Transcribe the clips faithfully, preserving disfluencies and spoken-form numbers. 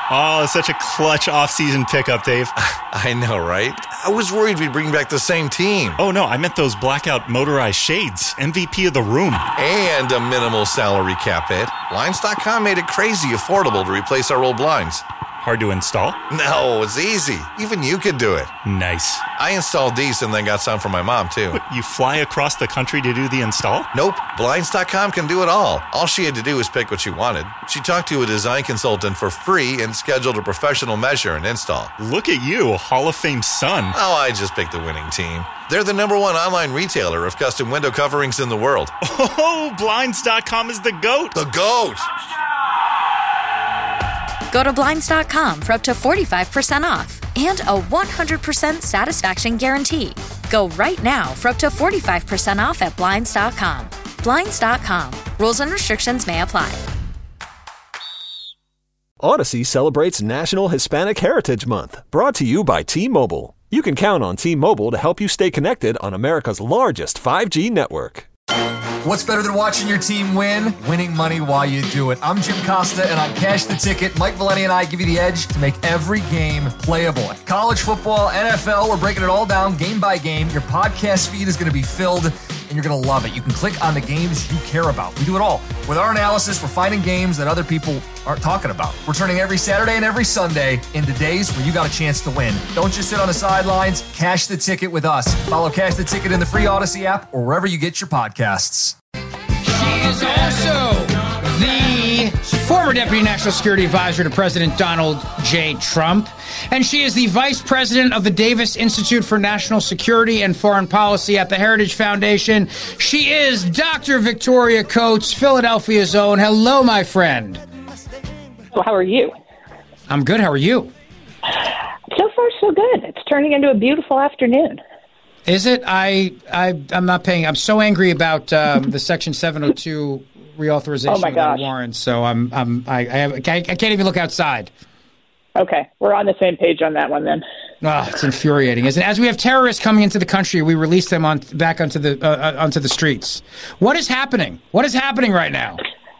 Oh, such a clutch off-season pickup, Dave. I know, right? I was worried we'd bring back the same team. Oh, no, I meant those blackout motorized shades. M V P of the room. And a minimal salary cap hit. Blinds dot com made it crazy affordable to replace our old blinds. Hard to install? No, it's easy. Even you could do it. Nice. I installed these and then got some for my mom, too. But you fly across the country to do the install? Nope. Blinds dot com can do it all. All she had to do was pick what she wanted. She talked to a design consultant for free and scheduled a professional measure and install. Look at you, Hall of Fame son. Oh, I just picked the winning team. They're the number one online retailer of custom window coverings in the world. Oh, Blinds dot com is the GOAT. The GOAT! Go to Blinds dot com for up to forty-five percent off and a one hundred percent satisfaction guarantee. Go right now for up to forty-five percent off at Blinds dot com. Blinds dot com. Rules and restrictions may apply. Odyssey celebrates National Hispanic Heritage Month, brought to you by T-Mobile. You can count on T-Mobile to help you stay connected on America's largest five G network. What's better than watching your team win? Winning money while you do it. I'm Jim Costa, and on Cash the Ticket, Mike Valeni and I give you the edge to make every game playable. College football, N F L, we're breaking it all down game by game. Your podcast feed is going to be filled, and you're going to love it. You can click on the games you care about. We do it all. With our analysis, we're finding games that other people aren't talking about. We're turning every Saturday and every Sunday into days where you got a chance to win. Don't just sit on the sidelines. Cash the Ticket with us. Follow Cash the Ticket in the free Odyssey app or wherever you get your podcasts. She is also the former Deputy National Security Advisor to President Donald J. Trump, and she is the Vice President of the Davis Institute for National Security and Foreign Policy at the Heritage Foundation. She is Doctor Victoria Coates, Philadelphia's own. Hello, my friend. Well, how are you? I'm good. How are you? So far, so good. It's turning into a beautiful afternoon. Is it? I, I, I'm not paying. I'm so angry about um, the Section seven oh two reauthorization oh my of gosh. the warrants. So I'm, I'm, I, I, have, I can't even look outside. Okay, we're on the same page on that one then. Oh, it's infuriating, isn't it? As we have terrorists coming into the country, we release them on back onto the uh, onto the streets. What is happening? What is happening right now?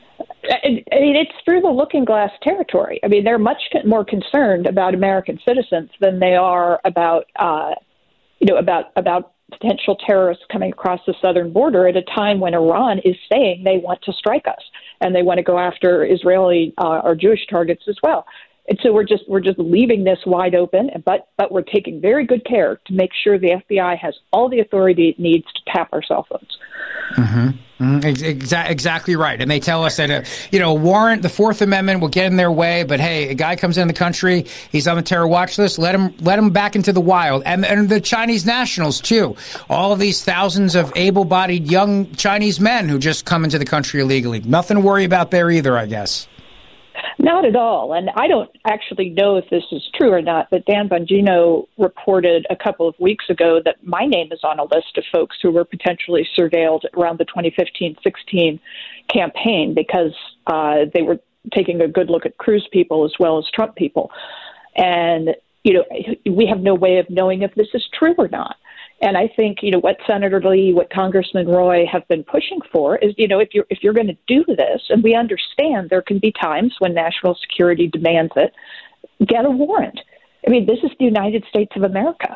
I mean, it's through the looking glass territory. I mean, they're much more concerned about American citizens than they are about, uh, you know, about about potential terrorists coming across the southern border at a time when Iran is saying they want to strike us and they want to go after Israeli uh, or Jewish targets as well. And so we're just we're just leaving this wide open, but but we're taking very good care to make sure the F B I has all the authority it needs to tap our cell phones. Mm-hmm. Mm-hmm. Exa- exactly right. And they tell us that, a, you know, a warrant, the Fourth Amendment will get in their way. But, hey, a guy comes in the country, he's on the terror watch list, let him let him back into the wild. And, and the Chinese nationals, too. All of these thousands of able-bodied young Chinese men who just come into the country illegally. Nothing to worry about there either, I guess. Not at all. And I don't actually know if this is true or not, but Dan Bongino reported a couple of weeks ago that my name is on a list of folks who were potentially surveilled around the twenty fifteen sixteen campaign because uh, they were taking a good look at Cruz people as well as Trump people. And, you know, we have no way of knowing if this is true or not. And I think, you know, what Senator Lee, what Congressman Roy have been pushing for is, you know, if you're if you're going to do this, and we understand there can be times when national security demands it, get a warrant. I mean, this is the United States of America.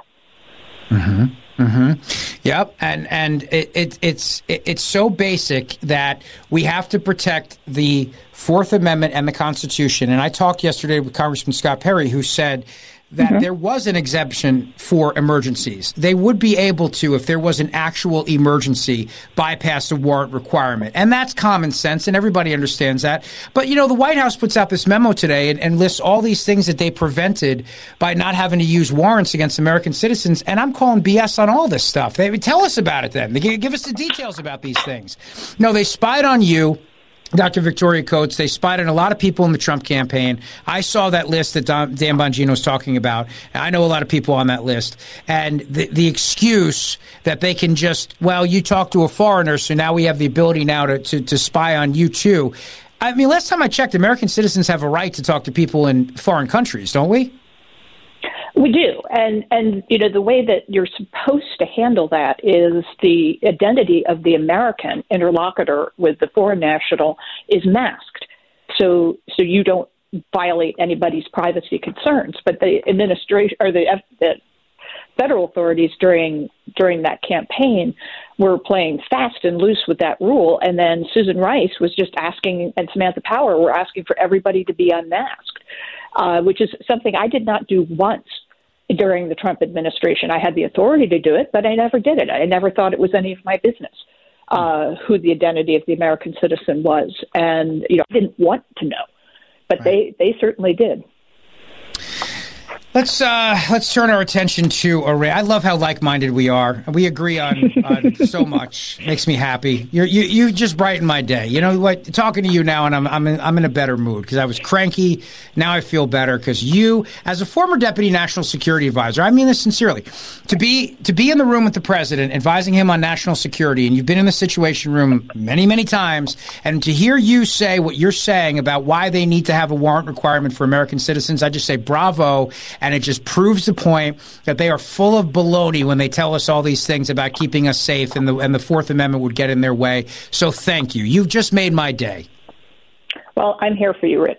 Mm-hmm. Mm-hmm. Yep. And and it, it it's it, it's so basic that we have to protect the Fourth Amendment and the Constitution. And I talked yesterday with Congressman Scott Perry, who said that mm-hmm. there was an exemption for emergencies. They would be able to, if there was an actual emergency, bypass the warrant requirement. And that's common sense, and everybody understands that. But, you know, the White House puts out this memo today and, and lists all these things that they prevented by not having to use warrants against American citizens. And I'm calling B S on all this stuff. They tell us about it then. They give us the details about these things. No, they spied on you, Doctor Victoria Coates. They spied on a lot of people in the Trump campaign. I saw that list that Don, Dan Bongino was talking about. I know a lot of people on that list. And the, the excuse that they can just, well, you talk to a foreigner, so now we have the ability now to, to, to spy on you too. I mean, last time I checked, American citizens have a right to talk to people in foreign countries, don't we? We do. And, and, you know, the way that you're supposed to handle that is the identity of the American interlocutor with the foreign national is masked. So, so you don't violate anybody's privacy concerns. But the administration or the, the federal authorities during during that campaign were playing fast and loose with that rule. And then Susan Rice was just asking, and Samantha Power were asking for everybody to be unmasked, uh, which is something I did not do once during the Trump administration. I had the authority to do it, but I never did it. I never thought it was any of my business uh, who the identity of the American citizen was. And, you know, I didn't want to know, but right. they, they certainly did. Let's uh, let's turn our attention to Iran. I love how like-minded we are. We agree on, on so much. Makes me happy. You're, you you just brighten my day. You know what? Talking to you now, and I'm I'm in, I'm in a better mood because I was cranky. Now I feel better because you, as a former deputy national security advisor, I mean this sincerely, to be to be in the room with the president, advising him on national security, and you've been in the Situation Room many many times, and to hear you say what you're saying about why they need to have a warrant requirement for American citizens, I just say bravo. And it just proves the point that they are full of baloney when they tell us all these things about keeping us safe and the and the Fourth Amendment would get in their way. So thank you. You've just made my day. Well, I'm here for you, Rich.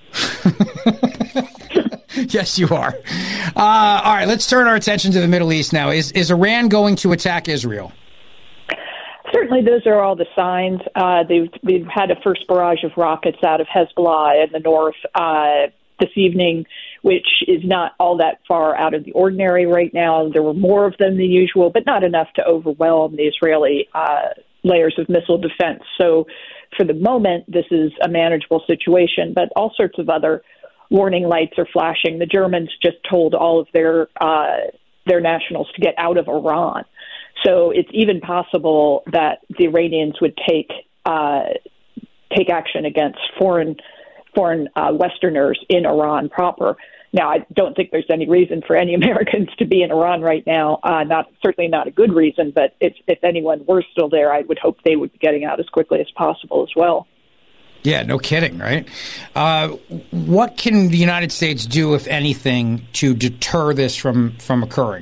Yes, you are. Uh, all right, let's turn our attention to the Middle East now. Is, is Iran going to attack Israel? Certainly, those are all the signs. Uh, they've, we've had a first barrage of rockets out of Hezbollah in the north uh, this evening, which is not all that far out of the ordinary right now. There were more of them than usual, but not enough to overwhelm the Israeli uh, layers of missile defense. So for the moment, this is a manageable situation, but all sorts of other warning lights are flashing. The Germans just told all of their uh, their nationals to get out of Iran. So it's even possible that the Iranians would take uh, take action against foreign foreign uh, Westerners in Iran proper. Now, I don't think there's any reason for any Americans to be in Iran right now. Uh, not certainly not a good reason, but if, if anyone were still there, I would hope they would be getting out as quickly as possible as well. Yeah, no kidding, right? Uh, what can the United States do, if anything, to deter this from, from occurring?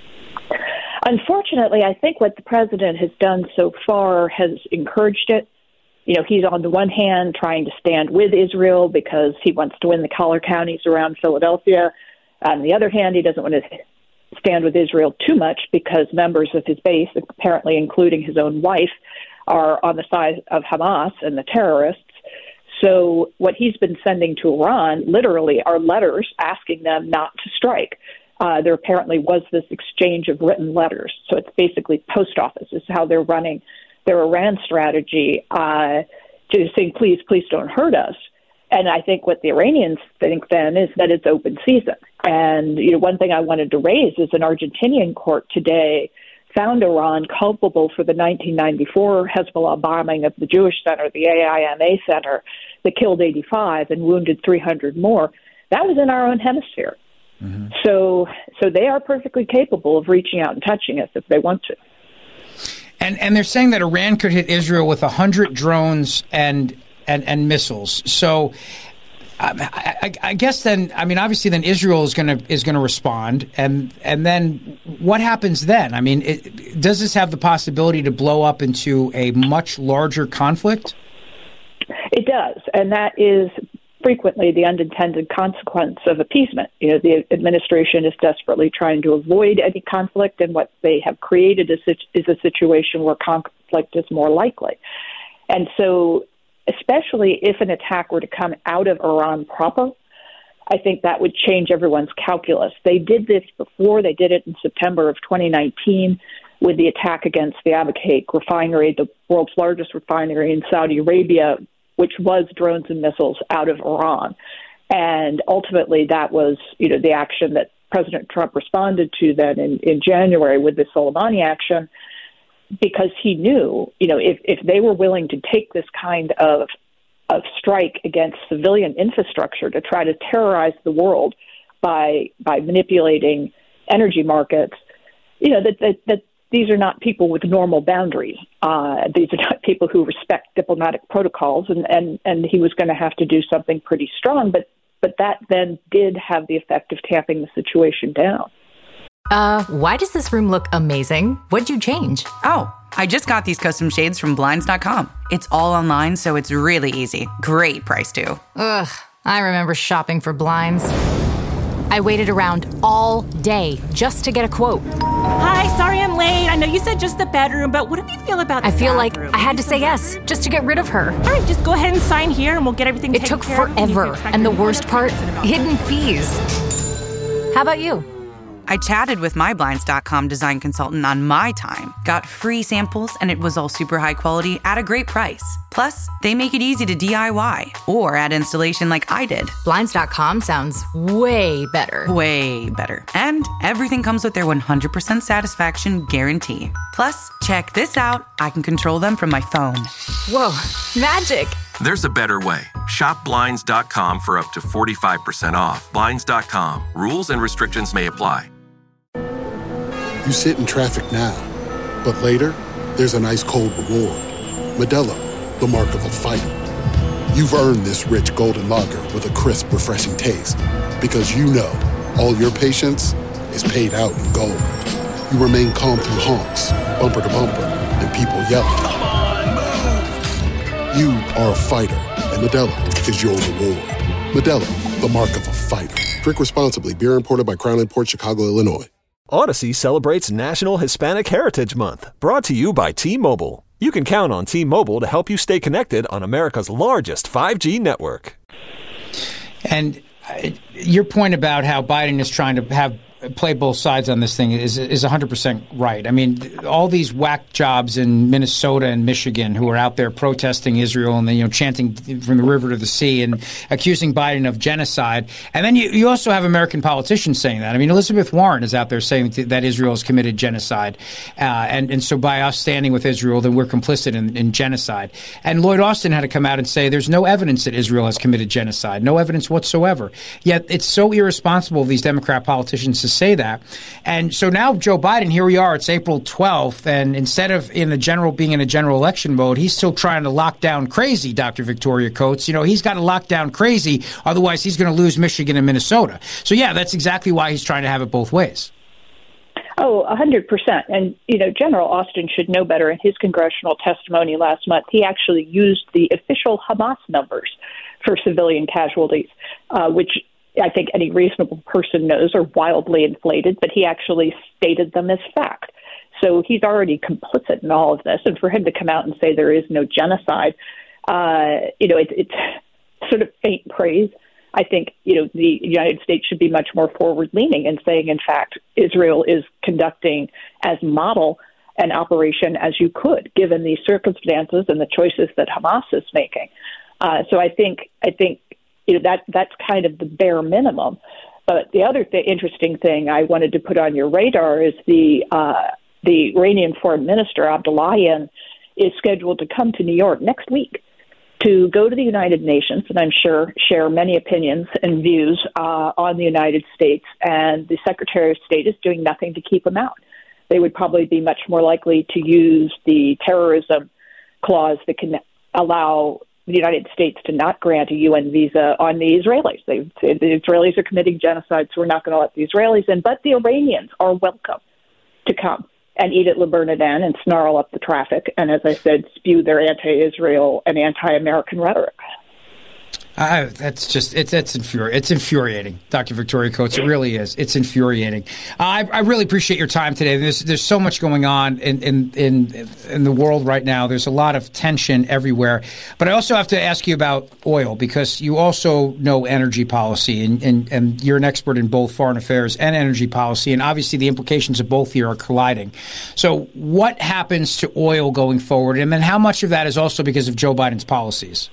Unfortunately, I think what the president has done so far has encouraged it. You know, he's on the one hand trying to stand with Israel because he wants to win the collar counties around Philadelphia. On the other hand, he doesn't want to stand with Israel too much because members of his base, apparently including his own wife, are on the side of Hamas and the terrorists. So what he's been sending to Iran literally are letters asking them not to strike. Uh, there apparently was this exchange of written letters. So it's basically post office is how they're running their Iran strategy uh, to say, please, please don't hurt us. And I think what the Iranians think then is that it's open season. And you know, one thing I wanted to raise is an Argentinian court today found Iran culpable for the nineteen ninety-four Hezbollah bombing of the Jewish Center, the A I M A Center, that killed eighty-five and wounded three hundred more. That was in our own hemisphere. Mm-hmm. So, so they are perfectly capable of reaching out and touching us if they want to. And and they're saying that Iran could hit Israel with one hundred drones and and, and missiles. So um, I, I, I guess then, I mean, obviously then Israel is going to is going to respond. And and then what happens then? I mean, it, does this have the possibility to blow up into a much larger conflict? It does. And that is frequently the unintended consequence of appeasement. You know, the administration is desperately trying to avoid any conflict, and what they have created is, is a situation where conflict is more likely. And so, especially if an attack were to come out of Iran proper, I think that would change everyone's calculus. They did this before. They did it in September of twenty nineteen with the attack against the Abu Qais refinery, the world's largest refinery in Saudi Arabia, which was drones and missiles out of Iran. And ultimately, that was, you know, the action that President Trump responded to then in, in January with the Soleimani action, because he knew, you know, if, if they were willing to take this kind of, of strike against civilian infrastructure to try to terrorize the world by by manipulating energy markets, you know, that that, that these are not people with normal boundaries. Uh, these are not people who respect diplomatic protocols, and, and, and he was going to have to do something pretty strong. But but that then did have the effect of tamping the situation down. Uh, why does this room look amazing? What'd you change? Oh, I just got these custom shades from Blinds dot com. It's all online, so it's really easy. Great price, too. Ugh. I remember shopping for blinds. I waited around all day just to get a quote. Hi, sorry I'm late. I know you said just the bedroom, but what do you feel about the I feel bathroom? like I had to say yes just to get rid of her. All right, just go ahead and sign here and we'll get everything It taken took care of. forever, and the worst part, hidden fees. How about you? I chatted with my Blinds dot com design consultant on my time, got free samples, and it was all super high quality at a great price. Plus, they make it easy to D I Y or add installation like I did. Blinds dot com sounds way better. Way better. And everything comes with their one hundred percent satisfaction guarantee. Plus, check this out. I can control them from my phone. Whoa, magic. There's a better way. Shop Blinds dot com for up to forty-five percent off. Blinds dot com. Rules and restrictions may apply. You sit in traffic now, but later, there's an ice-cold reward. Modelo, the mark of a fighter. You've earned this rich golden lager with a crisp, refreshing taste. Because you know, all your patience is paid out in gold. You remain calm through honks, bumper to bumper, and people yelling. Come on, move! You are a fighter, and Modelo is your reward. Modelo, the mark of a fighter. Drink responsibly. Beer imported by Crown Imports, Chicago, Illinois. Odyssey celebrates National Hispanic Heritage Month, brought to you by T-Mobile. You can count on T-Mobile to help you stay connected on America's largest five G network. And uh, your point about how Biden is trying to have play both sides on this thing is is one hundred percent right. I mean, all these whack jobs in Minnesota and Michigan who are out there protesting Israel and, you know, chanting from the river to the sea and accusing Biden of genocide. And then you, you also have American politicians saying that. I mean, Elizabeth Warren is out there saying that Israel has committed genocide. Uh, and, and so by us standing with Israel, then we're complicit in, in genocide. And Lloyd Austin had to come out and say there's no evidence that Israel has committed genocide, no evidence whatsoever. Yet it's so irresponsible of these Democrat politicians to say that. And so now Joe Biden, here we are, it's April twelfth, and instead of in a general being in a general election mode, he's still trying to lock down crazy, Doctor Victoria Coates. You know, he's got to lock down crazy, otherwise he's going to lose Michigan and Minnesota. So yeah, that's exactly why he's trying to have it both ways. Oh, one hundred percent. And, you know, General Austin should know better. In his congressional testimony last month, he actually used the official Hamas numbers for civilian casualties, uh, which I think any reasonable person knows are wildly inflated, but he actually stated them as fact. So he's already complicit in all of this. And for him to come out and say there is no genocide, uh, you know, it, it's sort of faint praise. I think, you know, the United States should be much more forward-leaning and saying, in fact, Israel is conducting as model an operation as you could, given the circumstances and the choices that Hamas is making. Uh, so I think, I think, you know, that that's kind of the bare minimum. But the other th- interesting thing I wanted to put on your radar is the uh, the Iranian Foreign Minister Abdullahian is scheduled to come to New York next week to go to the United Nations, and I'm sure share many opinions and views uh, on the United States. And the Secretary of State is doing nothing to keep him out. They would probably be much more likely to use the terrorism clause that can allow the United States to not grant a U N visa on the Israelis. They, the Israelis are committing genocide, so we're not going to let the Israelis in. But the Iranians are welcome to come and eat at Le Bernardin and snarl up the traffic, and as I said, spew their anti-Israel and anti-American rhetoric. Uh, that's just it's it's infuri- it's infuriating, Doctor Victoria Coates. It really is. It's infuriating. Uh, I, I really appreciate your time today. There's there's so much going on in, in in in the world right now. There's a lot of tension everywhere. But I also have to ask you about oil, because you also know energy policy, and, and, and you're an expert in both foreign affairs and energy policy. And obviously the implications of both here are colliding. So what happens to oil going forward? And then how much of that is also because of Joe Biden's policies?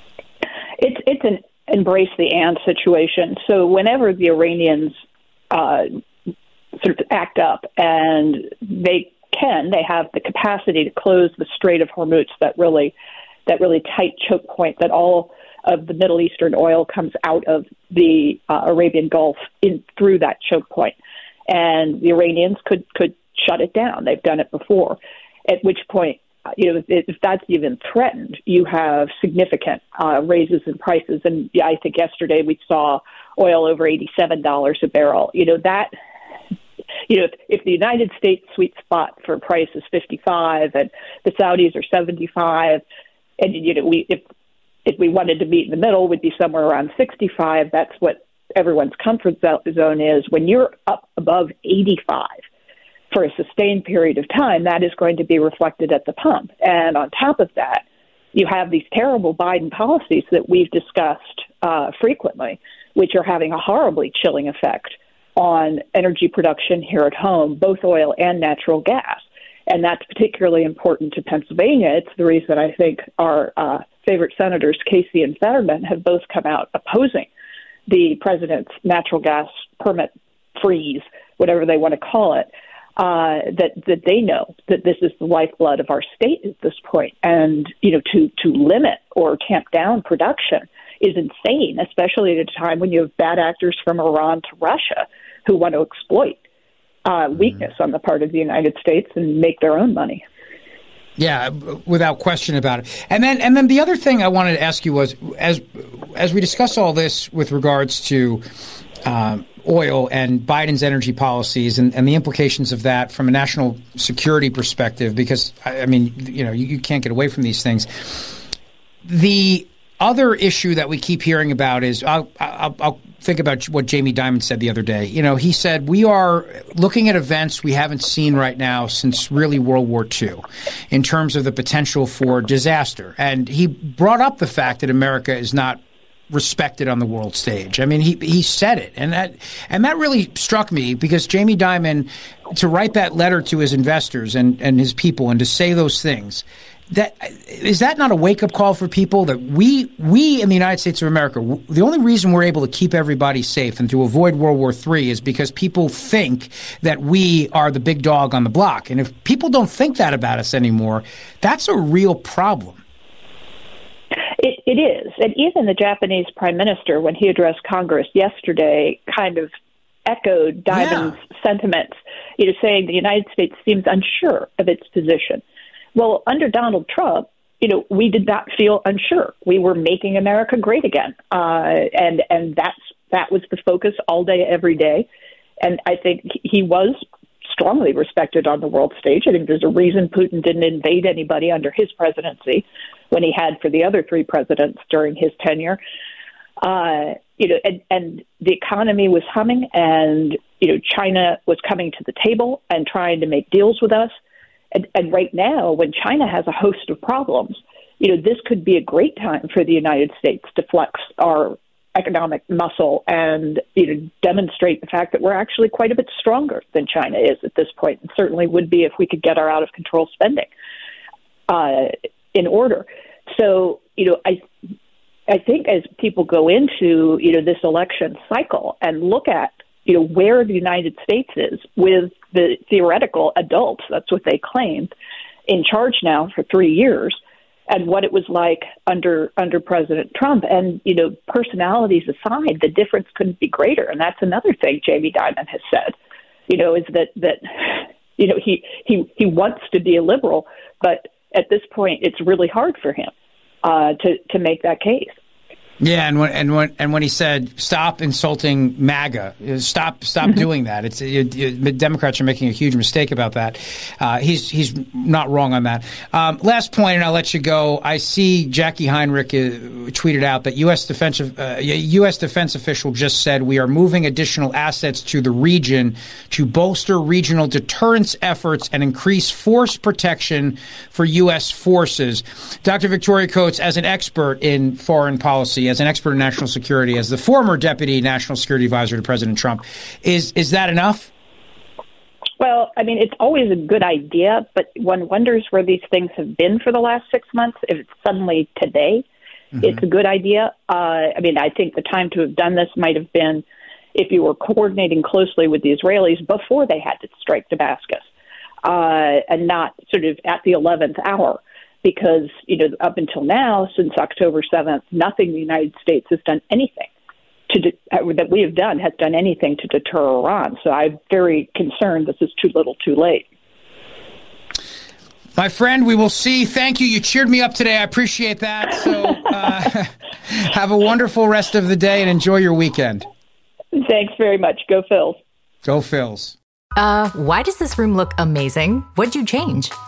It's it's an embrace the and situation. So whenever the Iranians uh, sort of act up, and they can, they have the capacity to close the Strait of Hormuz, that really that really tight choke point that all of the Middle Eastern oil comes out of the uh, Arabian Gulf in through that choke point, and the Iranians could could shut it down. They've done it before. At which point, you know, if that's even threatened, you have significant uh, raises in prices. And yeah, I think yesterday we saw oil over eighty-seven dollars a barrel. You know, that, you know, if, if the United States sweet spot for price is fifty-five and the Saudis are seventy-five, and, you know, we, if if we wanted to meet in the middle, would be somewhere around sixty-five. That's what everyone's comfort zone is. When you're up above eighty-five for a sustained period of time, that is going to be reflected at the pump. And on top of that, you have these terrible Biden policies that we've discussed uh, frequently, which are having a horribly chilling effect on energy production here at home, both oil and natural gas. And that's particularly important to Pennsylvania. It's the reason I think our uh, favorite senators, Casey and Fetterman, have both come out opposing the president's natural gas permit freeze, whatever they want to call it, uh, that, that they know that this is the lifeblood of our state at this point. And, you know, to, to limit or tamp down production is insane, especially at a time when you have bad actors from Iran to Russia who want to exploit uh, weakness on the part of the United States and make their own money. Yeah, without question about it. And then, and then the other thing I wanted to ask you was, as as we discuss all this with regards to uh, oil and Biden's energy policies and, and the implications of that from a national security perspective, because I, I mean, you know, you, you can't get away from these things. The other issue that we keep hearing about is, I'll, I'll, I'll think about what Jamie Dimon said the other day. You know, he said, we are looking at events we haven't seen right now since really World War Two in terms of the potential for disaster. And he brought up the fact that America is not respected on the world stage. I mean, he he said it. And that and that really struck me, because Jamie Dimon, to write that letter to his investors and, and his people and to say those things, that is that not a wake-up call for people that we we in the United States of America, the only reason we're able to keep everybody safe and to avoid World War Three is because people think that we are the big dog on the block. And if people don't think that about us anymore, that's a real problem. It, it is. And even the Japanese prime minister, when he addressed Congress yesterday, kind of echoed Dimon's yeah. sentiments, you know, saying the United States seems unsure of its position. Well, under Donald Trump, you know, we did not feel unsure. We were making America great again, uh, and and that's that was the focus all day, every day. And I think he was strongly respected on the world stage. I think there's a reason Putin didn't invade anybody under his presidency when he had for the other three presidents during his tenure. Uh, you know, and, and the economy was humming, and you know, China was coming to the table and trying to make deals with us. And, and right now, when China has a host of problems, you know, this could be a great time for the United States to flex our economic muscle and, you know, demonstrate the fact that we're actually quite a bit stronger than China is at this point, and certainly would be if we could get our out-of-control spending uh, in order. So, you know, I I think as people go into, you know, this election cycle and look at, you know, where the United States is with the theoretical adults, that's what they claimed, in charge now for three years, and what it was like under under President Trump. And, you know, personalities aside, the difference couldn't be greater. And that's another thing Jamie Dimon has said, you know, is that, that you know, he, he, he wants to be a liberal, but at this point it's really hard for him uh, to, to make that case. Yeah, and when and when and when he said stop insulting MAGA, stop stop mm-hmm. doing that. It's it, it, Democrats are making a huge mistake about that. Uh, he's he's not wrong on that. Um, last point, and I'll let you go. I see Jackie Heinrich uh, tweeted out that U S defense uh, U S defense official just said we are moving additional assets to the region to bolster regional deterrence efforts and increase force protection for U S forces. Doctor Victoria Coates, as an expert in foreign policy, as an expert in national security, as the former deputy national security advisor to President Trump, is is that enough? Well, I mean, it's always a good idea, but one wonders where these things have been for the last six months. If it's suddenly today, mm-hmm. it's a good idea. Uh, I mean, I think the time to have done this might have been if you were coordinating closely with the Israelis before they had to strike Damascus, uh, and not sort of at the eleventh hour. Because, you know, up until now, since October seventh, nothing the United States has done anything to de- that we have done has done anything to deter Iran. So I'm very concerned this is too little too late. My friend, we will see. Thank you. You cheered me up today. I appreciate that. So uh, have a wonderful rest of the day and enjoy your weekend. Thanks very much. Go Phils. Go Phils. Uh, why does this room look amazing? What'd you change? Oh,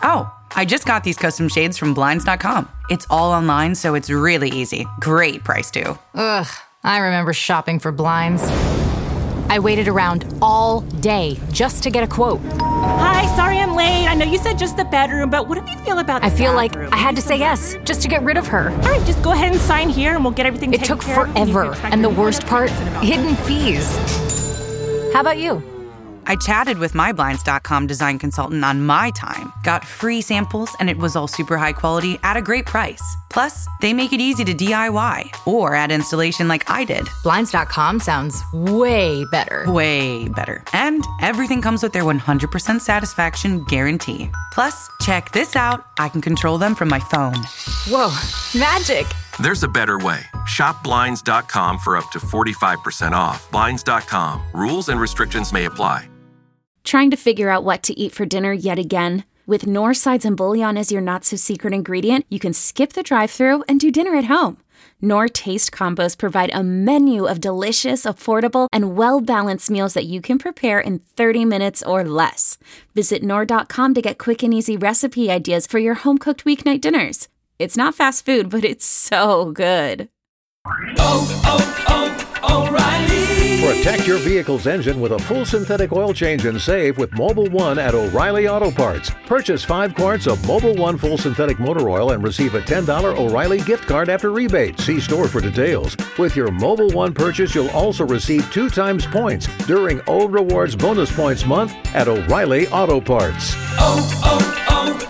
I just got these custom shades from Blinds dot com. It's all online, so it's really easy. Great price, too. Ugh, I remember shopping for blinds. I waited around all day just to get a quote. Hi, sorry I'm late. I know you said just the bedroom, but what do you feel about the I feel bathroom? like I had to say yes just to get rid of her. All right, just go ahead and sign here and we'll get everything It taken took care of. forever, and the worst part, hidden fees. How about you? I chatted with my Blinds dot com design consultant on my time, got free samples, and it was all super high quality at a great price. Plus, they make it easy to D I Y or add installation like I did. Blinds dot com sounds way better. Way better. And everything comes with their one hundred percent satisfaction guarantee. Plus, check this out. I can control them from my phone. Whoa, magic. There's a better way. Shop Blinds dot com for up to forty-five percent off. Blinds dot com. Rules and restrictions may apply. Trying to figure out what to eat for dinner yet again? With Knorr Sides and Bouillon as your not-so-secret ingredient, you can skip the drive-thru and do dinner at home. Knorr Taste Combos provide a menu of delicious, affordable, and well-balanced meals that you can prepare in thirty minutes or less. Visit Knorr dot com to get quick and easy recipe ideas for your home-cooked weeknight dinners. It's not fast food, but it's so good. Oh, oh, oh, O'Reilly! Protect your vehicle's engine with a full synthetic oil change and save with Mobil one at O'Reilly Auto Parts. Purchase five quarts of Mobil one full synthetic motor oil and receive a ten dollars O'Reilly gift card after rebate. See store for details. With your Mobil one purchase, you'll also receive two times points during O Rewards Bonus Points Month at O'Reilly Auto Parts. Oh,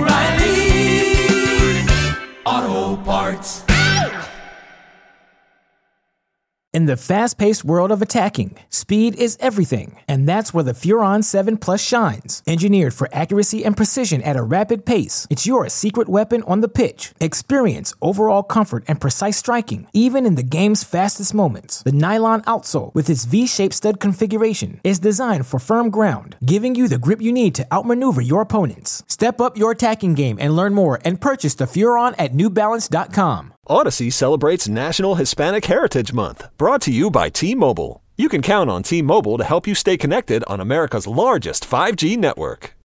oh, oh, O'Reilly Auto Parts. In the fast-paced world of attacking, speed is everything, and that's where the Furon seven Plus shines. Engineered for accuracy and precision at a rapid pace, it's your secret weapon on the pitch. Experience overall comfort and precise striking, even in the game's fastest moments. The nylon outsole, with its V-shaped stud configuration, is designed for firm ground, giving you the grip you need to outmaneuver your opponents. Step up your attacking game and learn more and purchase the Furon at New Balance dot com. Odyssey celebrates National Hispanic Heritage Month, brought to you by T-Mobile. You can count on T-Mobile to help you stay connected on America's largest five G network.